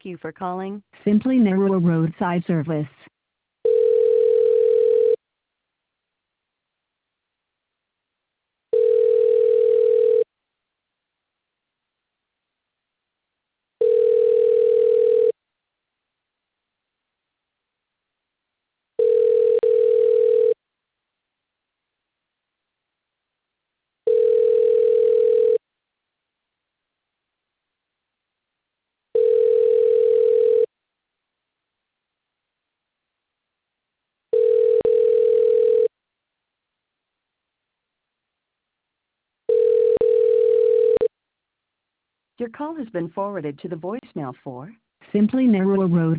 Thank you for calling Simply Narrow Roadside Service. Your call has been forwarded to the voicemail for Simply Narrow Road